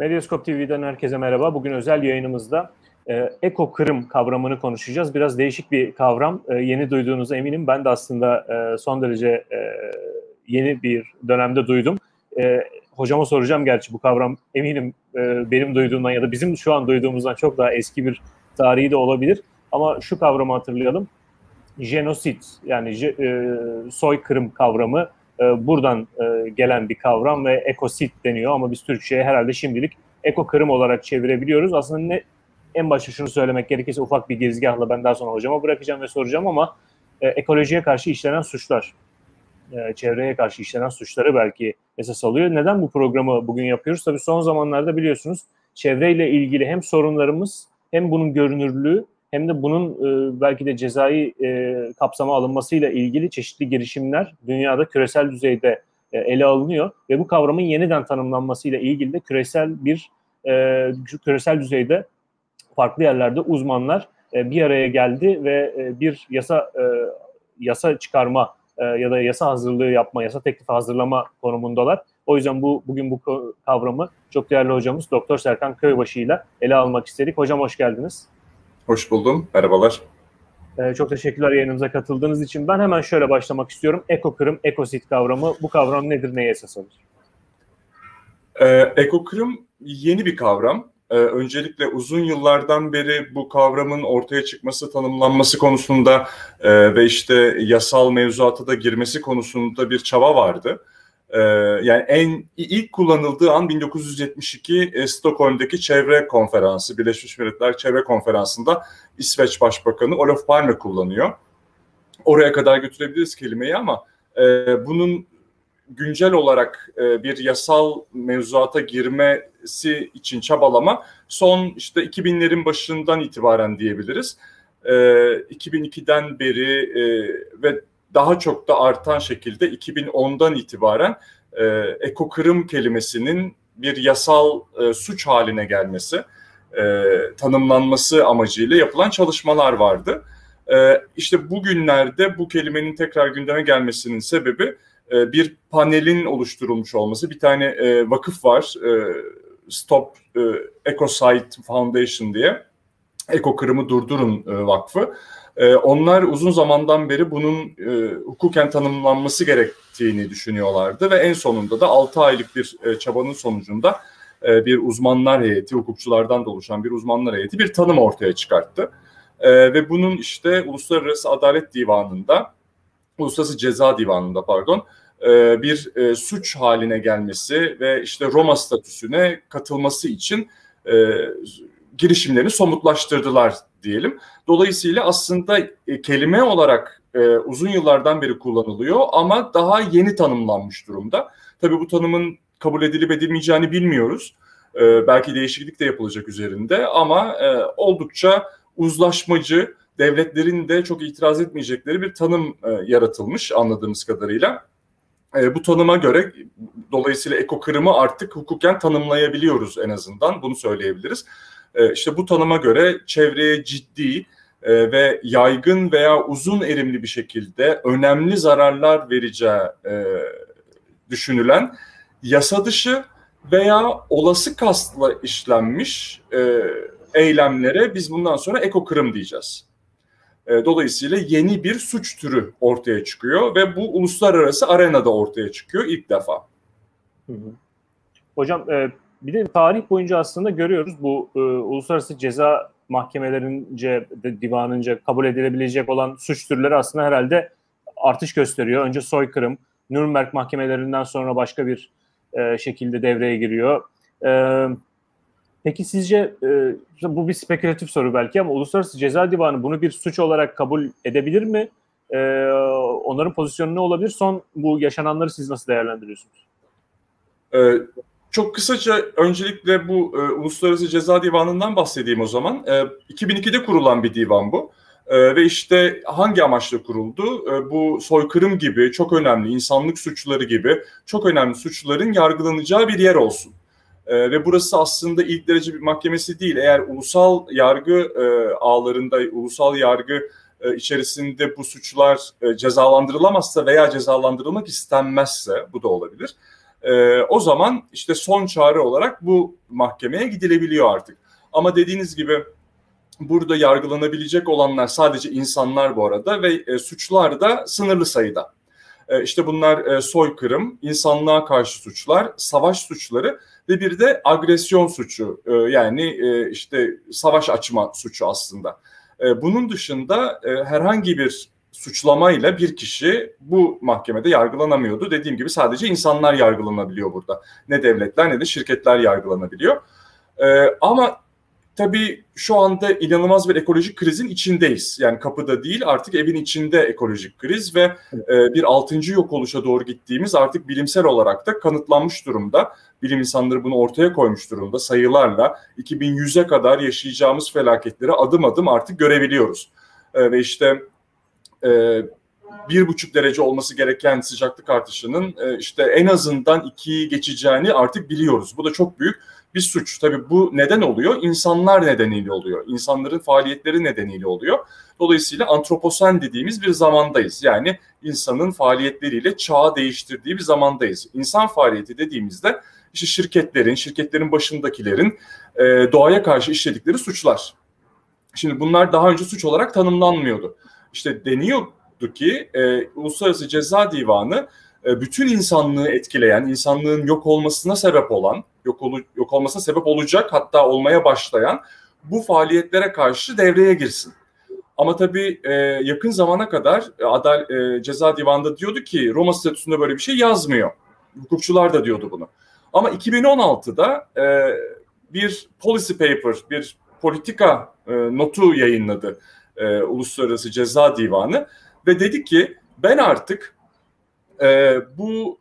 Medyaskop TV'den herkese merhaba. Bugün özel yayınımızda ekokırım kavramını konuşacağız. Biraz değişik bir kavram. Yeni duyduğunuza eminim. Ben de aslında son derece yeni bir dönemde duydum. Hocama soracağım gerçi bu kavram eminim benim duyduğumdan ya da bizim şu an duyduğumuzdan çok daha eski bir tarihi de olabilir. Ama şu kavramı hatırlayalım. Jenosit yani soykırım kavramı buradan gelen bir kavram ve ekosit deniyor ama biz Türkçe'ye herhalde şimdilik ekokırım olarak çevirebiliyoruz. Aslında en başta şunu söylemek gerekirse ufak bir girizgahla ben daha sonra hocama bırakacağım ve soracağım ama ekolojiye karşı işlenen suçlar, çevreye karşı işlenen suçları belki esas alıyor. Neden bu programı bugün yapıyoruz? Tabii son zamanlarda biliyorsunuz çevreyle ilgili hem sorunlarımız hem bunun görünürlüğü hem de bunun belki de cezai kapsama alınmasıyla ilgili çeşitli girişimler dünyada küresel düzeyde ele alınıyor ve bu kavramın yeniden tanımlanmasıyla ilgili de küresel düzeyde farklı yerlerde uzmanlar bir araya geldi ve bir yasa çıkarma ya da yasa hazırlığı yapma, yasa teklifi hazırlama konumundalar. O yüzden bugün bu kavramı çok değerli hocamız Doktor Serkan Köybaşı ile ele almak istedik. Hocam hoş geldiniz. Hoş buldum. Merhabalar. Çok teşekkürler yayınımıza katıldığınız için. Ben hemen şöyle başlamak istiyorum. Ekokırım, ekosit kavramı. Bu kavram nedir, neye esas alır? Ekokırım yeni bir kavram. Öncelikle uzun yıllardan beri bu kavramın ortaya çıkması, tanımlanması konusunda ve işte yasal mevzuata da girmesi konusunda bir çaba vardı. Yani ilk kullanıldığı an 1972 Stockholm'daki çevre konferansı, Birleşmiş Milletler Çevre Konferansı'nda İsveç Başbakanı Olof Palme kullanıyor. Oraya kadar götürebiliriz kelimeyi ama bunun güncel olarak bir yasal mevzuata girmesi için çabalama son işte 2000'lerin başından itibaren diyebiliriz. 2002'den beri ve daha çok da artan şekilde 2010'dan itibaren ekokırım kelimesinin bir yasal suç haline gelmesi, tanımlanması amacıyla yapılan çalışmalar vardı. İşte bugünlerde bu kelimenin tekrar gündeme gelmesinin sebebi bir panelin oluşturulmuş olması. Bir tane vakıf var, Stop Ecocide Foundation diye, Ekokırımı Durdurun Vakfı. Onlar uzun zamandan beri bunun hukuken tanımlanması gerektiğini düşünüyorlardı ve en sonunda da 6 aylık bir çabanın sonucunda bir uzmanlar heyeti, hukukçulardan da oluşan bir uzmanlar heyeti bir tanım ortaya çıkarttı. Ve bunun işte Uluslararası Ceza Divanı'nda bir suç haline gelmesi ve işte Roma statüsüne katılması için girişimlerini somutlaştırdılar diyelim. Dolayısıyla aslında kelime olarak uzun yıllardan beri kullanılıyor ama daha yeni tanımlanmış durumda. Tabii bu tanımın kabul edilip edilmeyeceğini bilmiyoruz. Belki değişiklik de yapılacak üzerinde ama oldukça uzlaşmacı, devletlerin de çok itiraz etmeyecekleri bir tanım yaratılmış anladığımız kadarıyla. Bu tanıma göre dolayısıyla ekokırımı artık hukuken tanımlayabiliyoruz, en azından bunu söyleyebiliriz. İşte bu tanıma göre çevreye ciddi ve yaygın veya uzun erimli bir şekilde önemli zararlar vereceği düşünülen yasa dışı veya olası kastla işlenmiş eylemlere biz bundan sonra ekokırım diyeceğiz. Dolayısıyla yeni bir suç türü ortaya çıkıyor ve bu uluslararası arenada ortaya çıkıyor ilk defa. Hocam bir de tarih boyunca aslında görüyoruz bu uluslararası ceza mahkemelerince, divanınca kabul edilebilecek olan suç türleri aslında herhalde artış gösteriyor. Önce soykırım, Nürnberg mahkemelerinden sonra başka bir şekilde devreye giriyor. Peki sizce, bu bir spekülatif soru belki ama Uluslararası Ceza Divanı bunu bir suç olarak kabul edebilir mi? Onların pozisyonu ne olabilir? Son bu yaşananları siz nasıl değerlendiriyorsunuz? Çok kısaca öncelikle bu Uluslararası Ceza Divanı'ndan bahsedeyim o zaman. 2002'de kurulan bir divan bu. Ve işte hangi amaçla kuruldu? Bu soykırım gibi çok önemli, insanlık suçları gibi çok önemli suçların yargılanacağı bir yer olsun. Ve burası aslında ilk derece bir mahkemesi değil. Eğer ulusal yargı ağlarında, ulusal yargı içerisinde bu suçlar cezalandırılamazsa veya cezalandırılmak istenmezse, bu da olabilir. O zaman işte son çare olarak bu mahkemeye gidilebiliyor artık. Ama dediğiniz gibi burada yargılanabilecek olanlar sadece insanlar bu arada ve suçlar da sınırlı sayıda. İşte bunlar soykırım, insanlığa karşı suçlar, savaş suçları ve bir de agresyon suçu, yani işte savaş açma suçu aslında. Bunun dışında herhangi bir suçlamayla bir kişi bu mahkemede yargılanamıyordu. Dediğim gibi sadece insanlar yargılanabiliyor burada. Ne devletler ne de şirketler yargılanabiliyor. Ama tabii şu anda inanılmaz bir ekolojik krizin içindeyiz. Yani kapıda değil, artık evin içinde ekolojik kriz ve bir 6. yok oluşa doğru gittiğimiz artık bilimsel olarak da kanıtlanmış durumda. Bilim insanları bunu ortaya koymuş durumda sayılarla. 2100'e kadar yaşayacağımız felaketleri adım adım artık görebiliyoruz. Ve işte 1,5 derece olması gereken sıcaklık artışının işte en azından 2'yi geçeceğini artık biliyoruz. Bu da çok büyük bir suç. Tabii bu neden oluyor? İnsanlar nedeniyle oluyor. İnsanların faaliyetleri nedeniyle oluyor. Dolayısıyla antroposen dediğimiz bir zamandayız. Yani insanın faaliyetleriyle çağı değiştirdiği bir zamandayız. İnsan faaliyeti dediğimizde işte şirketlerin başındakilerin doğaya karşı işledikleri suçlar. Şimdi bunlar daha önce suç olarak tanımlanmıyordu. İşte deniyordu ki Uluslararası Ceza Divanı bütün insanlığı etkileyen, insanlığın yok olmasına sebep olan, yok olmasına sebep olacak, hatta olmaya başlayan bu faaliyetlere karşı devreye girsin. Ama tabii yakın zamana kadar Ceza Divanı'nda diyordu ki Roma Statüsü'nde böyle bir şey yazmıyor. Hukukçular da diyordu bunu. Ama 2016'da bir policy paper, bir politika notu yayınladı Uluslararası Ceza Divanı ve dedi ki ben artık bu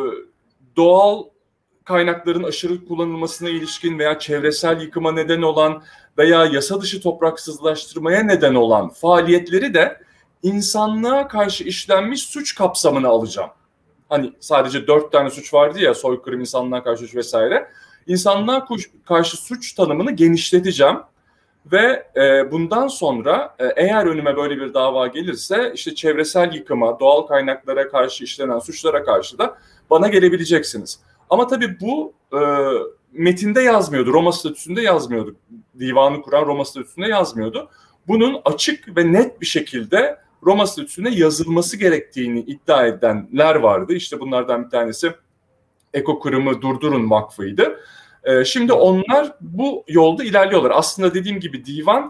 doğal kaynakların aşırı kullanılmasına ilişkin veya çevresel yıkıma neden olan veya yasa dışı topraksızlaştırmaya neden olan faaliyetleri de insanlığa karşı işlenmiş suç kapsamına alacağım. Hani sadece 4 tane suç vardı ya, soykırım, insanlığa karşı suç vesaire. İnsanlığa karşı suç tanımını genişleteceğim. Ve bundan sonra eğer önüme böyle bir dava gelirse işte çevresel yıkıma, doğal kaynaklara karşı işlenen suçlara karşı da bana gelebileceksiniz. Ama tabii bu metinde yazmıyordu, Roma Statüsü'nde yazmıyordu. Divanı kuran Roma Statüsü'nde yazmıyordu. Bunun açık ve net bir şekilde Roma Statüsü'ne yazılması gerektiğini iddia edenler vardı. İşte bunlardan bir tanesi Eko Kırım'ı Durdurun Vakfı'ydı. Şimdi onlar bu yolda ilerliyorlar. Aslında dediğim gibi divan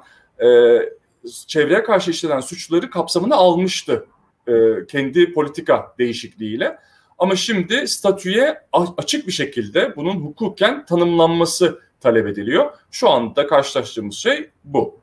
çevreye karşı işlenen suçları kapsamına almıştı kendi politika değişikliğiyle. Ama şimdi statüye açık bir şekilde bunun hukuken tanımlanması talep ediliyor. Şu anda karşılaştığımız şey bu.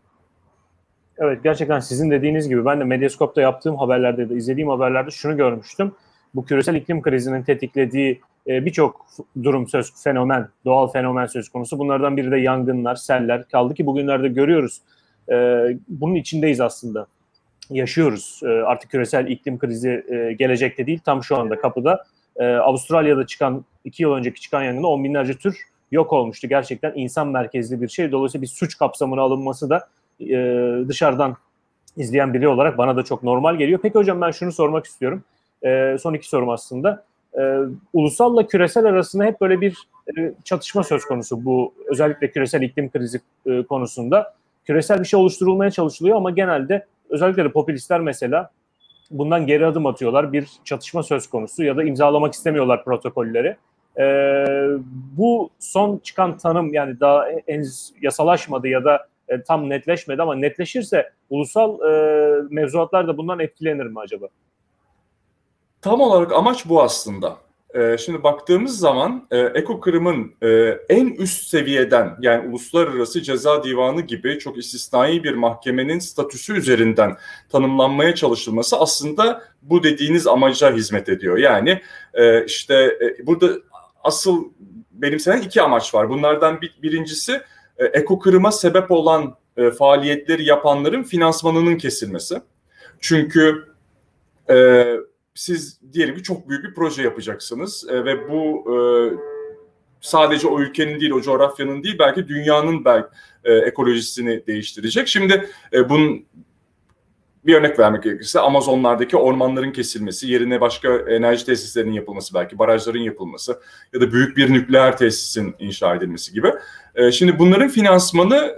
Evet, gerçekten sizin dediğiniz gibi ben de Medyascope'da yaptığım haberlerde de izlediğim haberlerde şunu görmüştüm. Bu küresel iklim krizinin tetiklediği birçok durum fenomen, doğal fenomen söz konusu. Bunlardan biri de yangınlar, seller. Kaldı ki bugünlerde görüyoruz. Bunun içindeyiz aslında. Yaşıyoruz. Artık küresel iklim krizi gelecekte değil, tam şu anda kapıda. Avustralya'da 2 yıl önceki çıkan yangında 10 binlerce tür yok olmuştu. Gerçekten insan merkezli bir şey. Dolayısıyla bir suç kapsamına alınması da dışarıdan izleyen biri olarak bana da çok normal geliyor. Peki hocam, ben şunu sormak istiyorum. Son 2 sorum aslında. Ulusalla küresel arasında hep böyle bir çatışma söz konusu, bu özellikle küresel iklim krizi konusunda. Küresel bir şey oluşturulmaya çalışılıyor ama genelde özellikle de popülistler mesela bundan geri adım atıyorlar. Bir çatışma söz konusu ya da imzalamak istemiyorlar protokolleri. Bu son çıkan tanım, yani daha henüz yasalaşmadı ya da tam netleşmedi ama netleşirse ulusal mevzuatlar da bundan etkilenir mi acaba? Tam olarak amaç bu aslında. Şimdi baktığımız zaman Eko Kırım'ın en üst seviyeden, yani Uluslararası Ceza Divanı gibi çok istisnai bir mahkemenin statüsü üzerinden tanımlanmaya çalışılması aslında bu dediğiniz amaca hizmet ediyor. Yani işte burada asıl benimsenen 2 amaç var. Bunlardan birincisi Eko Kırım'a sebep olan faaliyetleri yapanların finansmanının kesilmesi. Çünkü siz diyelim ki çok büyük bir proje yapacaksınız ve bu sadece o ülkenin değil, o coğrafyanın değil, belki dünyanın ekolojisini değiştirecek. Şimdi bunun bir örnek vermek gerekirse Amazonlardaki ormanların kesilmesi, yerine başka enerji tesislerinin yapılması, belki barajların yapılması ya da büyük bir nükleer tesisin inşa edilmesi gibi. Şimdi bunların finansmanı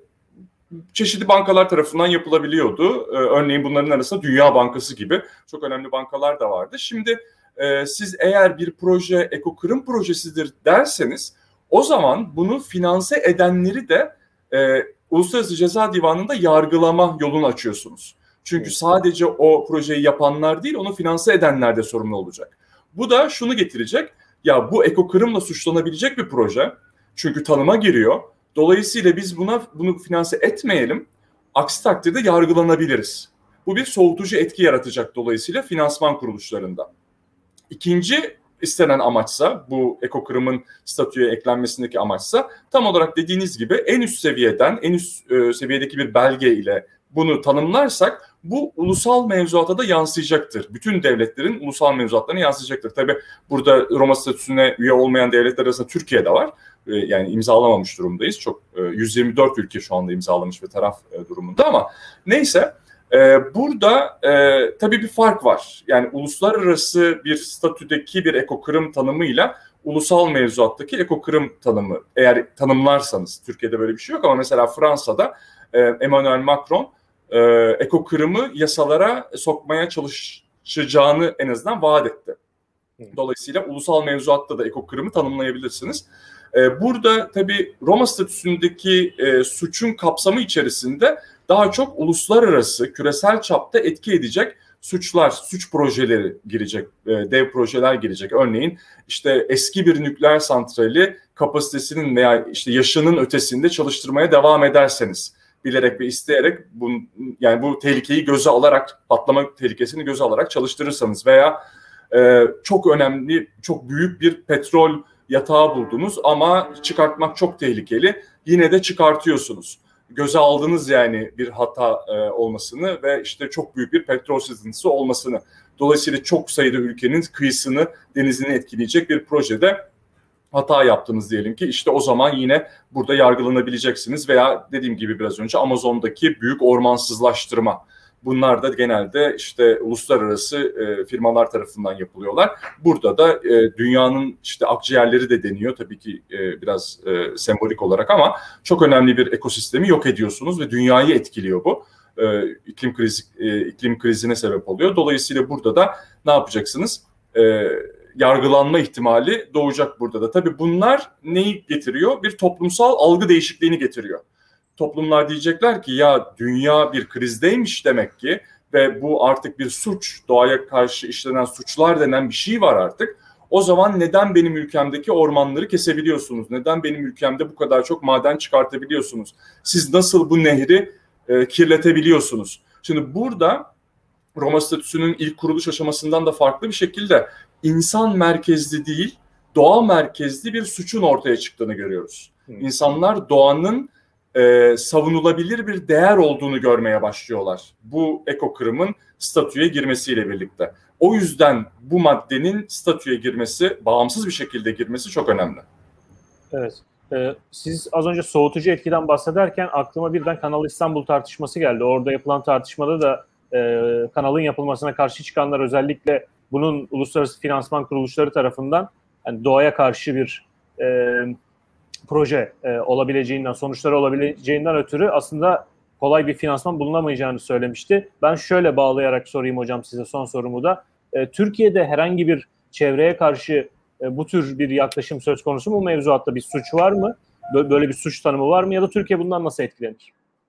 çeşitli bankalar tarafından yapılabiliyordu. Örneğin bunların arasında Dünya Bankası gibi çok önemli bankalar da vardı. Şimdi siz eğer bir proje ekokırım projesidir derseniz o zaman bunu finanse edenleri de Uluslararası Ceza Divanı'nda yargılama yolunu açıyorsunuz. Çünkü sadece o projeyi yapanlar değil, onu finanse edenler de sorumlu olacak. Bu da şunu getirecek, ya bu ekokırımla suçlanabilecek bir proje. Çünkü tanıma giriyor. Dolayısıyla biz bunu finanse etmeyelim. Aksi takdirde yargılanabiliriz. Bu bir soğutucu etki yaratacak dolayısıyla finansman kuruluşlarında. İkinci istenen amaçsa, bu ekokırımın statüye eklenmesindeki amaçsa tam olarak dediğiniz gibi en üst seviyeden, en üst seviyedeki bir belge ile bunu tanımlarsak bu ulusal mevzuata da yansıyacaktır. Bütün devletlerin ulusal mevzuatlarına yansıyacaktır. Tabii burada Roma statüsüne üye olmayan devletler arasında Türkiye de var. Yani imzalamamış durumdayız. 124 ülke şu anda imzalamış ve taraf durumunda ama neyse. Burada tabii bir fark var. Yani uluslararası bir statüdeki bir ekokırım tanımıyla ulusal mevzuattaki ekokırım tanımı, eğer tanımlarsanız, Türkiye'de böyle bir şey yok ama mesela Fransa'da Emmanuel Macron ekokırımı yasalara sokmaya çalışacağını en azından vaat etti. Dolayısıyla ulusal mevzuatta da ekokırımı tanımlayabilirsiniz. Burada tabii Roma statüsündeki suçun kapsamı içerisinde daha çok uluslararası, küresel çapta etki edecek suçlar, suç projeleri girecek, dev projeler girecek. Örneğin işte eski bir nükleer santrali kapasitesinin veya işte yaşının ötesinde çalıştırmaya devam ederseniz, bilerek ve isteyerek yani bu tehlikeyi göze alarak, patlama tehlikesini göze alarak çalıştırırsanız veya çok önemli, çok büyük bir petrol yatağı buldunuz ama çıkartmak çok tehlikeli, yine de çıkartıyorsunuz. Göze aldınız yani bir hata olmasını ve işte çok büyük bir petrol sızıntısı olmasını. Dolayısıyla çok sayıda ülkenin kıyısını, denizini etkileyecek bir projede hata yaptınız diyelim ki, işte o zaman yine burada yargılanabileceksiniz veya dediğim gibi biraz önce Amazon'daki büyük ormansızlaştırma. Bunlar da genelde işte uluslararası firmalar tarafından yapılıyorlar. Burada da dünyanın işte akciğerleri de deniyor tabii ki biraz sembolik olarak ama çok önemli bir ekosistemi yok ediyorsunuz ve dünyayı etkiliyor bu. İklim krizine sebep oluyor. Dolayısıyla burada da ne yapacaksınız? Yargılanma ihtimali doğacak burada da. Tabii bunlar neyi getiriyor? Bir toplumsal algı değişikliğini getiriyor. Toplumlar diyecekler ki ya dünya bir krizdeymiş demek ki ve bu artık bir suç, doğaya karşı işlenen suçlar denen bir şey var artık. O zaman neden benim ülkemdeki ormanları kesebiliyorsunuz? Neden benim ülkemde bu kadar çok maden çıkartabiliyorsunuz? Siz nasıl bu nehri kirletebiliyorsunuz? Şimdi burada Roma statüsünün ilk kuruluş aşamasından da farklı bir şekilde insan merkezli değil, doğa merkezli bir suçun ortaya çıktığını görüyoruz. İnsanlar doğanın savunulabilir bir değer olduğunu görmeye başlıyorlar. Bu ekokırımın statüye girmesiyle birlikte. O yüzden bu maddenin statüye girmesi, bağımsız bir şekilde girmesi çok önemli. Evet. Siz az önce soğutucu etkiden bahsederken aklıma birden Kanal İstanbul tartışması geldi. Orada yapılan tartışmada da kanalın yapılmasına karşı çıkanlar özellikle bunun uluslararası finansman kuruluşları tarafından yani doğaya karşı bir proje olabileceğinden, sonuçları olabileceğinden ötürü aslında kolay bir finansman bulunamayacağını söylemişti. Ben şöyle bağlayarak sorayım hocam size son sorumu da. Türkiye'de herhangi bir çevreye karşı bu tür bir yaklaşım söz konusu mu? Mevzuatta bir suç var mı? Böyle bir suç tanımı var mı? Ya da Türkiye bundan nasıl etkilenir?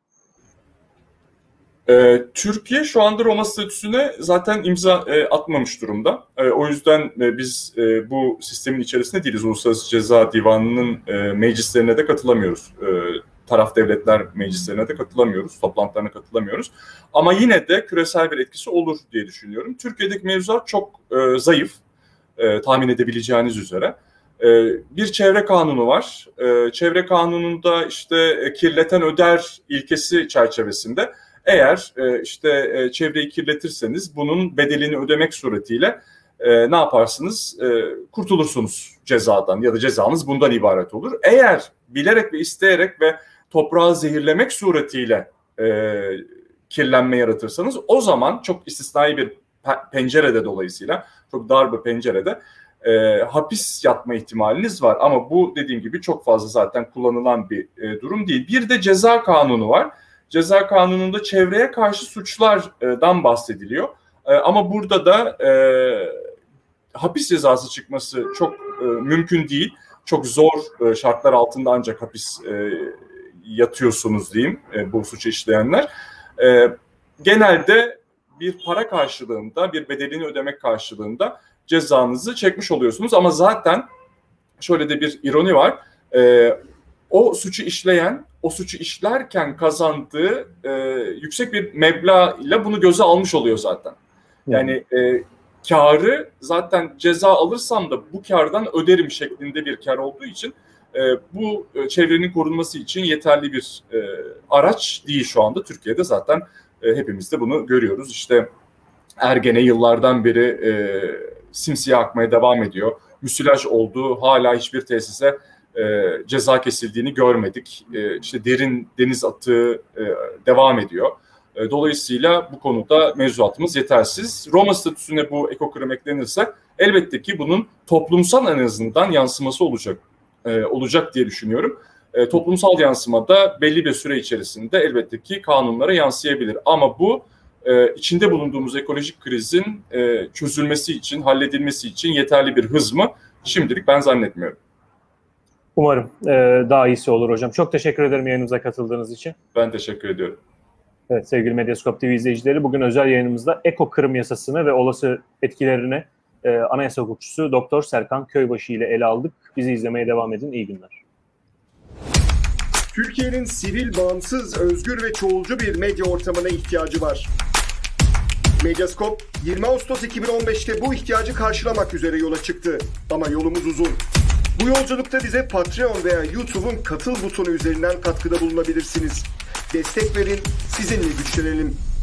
Türkiye şu anda Roma statüsüne zaten imza atmamış durumda. O yüzden biz bu sistemin içerisinde değiliz. Uluslararası Ceza Divanı'nın meclislerine de katılamıyoruz. Taraf devletler meclislerine de katılamıyoruz. Toplantılarına katılamıyoruz. Ama yine de küresel bir etkisi olur diye düşünüyorum. Türkiye'deki mevzuat çok zayıf. Tahmin edebileceğiniz üzere. Bir çevre kanunu var. Çevre kanununda işte kirleten öder ilkesi çerçevesinde eğer işte çevreyi kirletirseniz bunun bedelini ödemek suretiyle ne yaparsınız? Kurtulursunuz cezadan ya da cezanız bundan ibaret olur. Eğer bilerek ve isteyerek ve toprağı zehirlemek suretiyle kirlenme yaratırsanız o zaman çok istisnai bir pencerede, dolayısıyla çok dar bir pencerede hapis yatma ihtimaliniz var. Ama bu dediğim gibi çok fazla zaten kullanılan bir durum değil. Bir de ceza kanunu var. Ceza kanununda çevreye karşı suçlardan bahsediliyor. Ama burada da hapis cezası çıkması çok mümkün değil. Çok zor şartlar altında ancak hapis yatıyorsunuz diyeyim bu suçu işleyenler. Genelde bir para karşılığında, bir bedelini ödemek karşılığında cezanızı çekmiş oluyorsunuz. Ama zaten şöyle de bir ironi var. O suçu işleyen, o suçu işlerken kazandığı yüksek bir meblağ ile bunu göze almış oluyor zaten. Yani kârı zaten ceza alırsam da bu kârdan öderim şeklinde bir kâr olduğu için bu çevrenin korunması için yeterli bir araç değil şu anda. Türkiye'de zaten hepimiz de bunu görüyoruz. İşte Ergene yıllardan beri simsiyah akmaya devam ediyor. Müsilaj oldu, hala hiçbir tesise ceza kesildiğini görmedik. İşte derin deniz atığı devam ediyor. Dolayısıyla bu konuda mevzuatımız yetersiz. Roma statüsüne bu ekokırım eklenirse elbette ki bunun toplumsal en azından yansıması olacak diye düşünüyorum. Toplumsal yansımada belli bir süre içerisinde elbette ki kanunlara yansıyabilir. Ama bu içinde bulunduğumuz ekolojik krizin çözülmesi için, halledilmesi için yeterli bir hız mı? Şimdilik ben zannetmiyorum. Umarım daha iyisi olur hocam. Çok teşekkür ederim yayınımıza katıldığınız için. Ben teşekkür ediyorum. Evet, sevgili Medyascope TV izleyicileri, bugün özel yayınımızda ekokırım yasasını ve olası etkilerini anayasa hukukçusu Doktor Serkan Köybaşı ile ele aldık. Bizi izlemeye devam edin. İyi günler. Türkiye'nin sivil, bağımsız, özgür ve çoğulcu bir medya ortamına ihtiyacı var. Medyascope 20 Ağustos 2015'te bu ihtiyacı karşılamak üzere yola çıktı. Ama yolumuz uzun. Bu yolculukta bize Patreon veya YouTube'un katıl butonu üzerinden katkıda bulunabilirsiniz. Destek verin, sizinle güçlenelim.